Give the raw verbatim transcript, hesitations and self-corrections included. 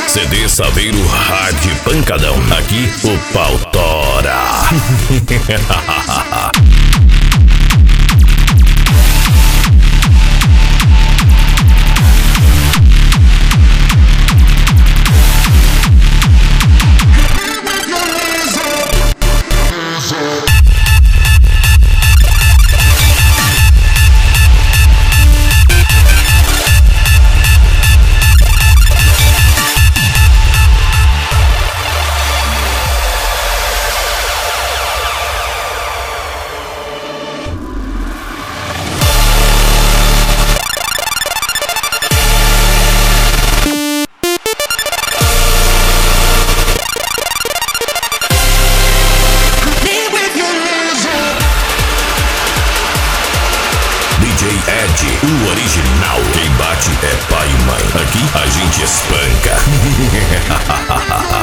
C D Saveiro Hard Pancadão. Aqui o pau tora. D J Ed, o original. Quem bate é pai e mãe. Aqui a gente espanca.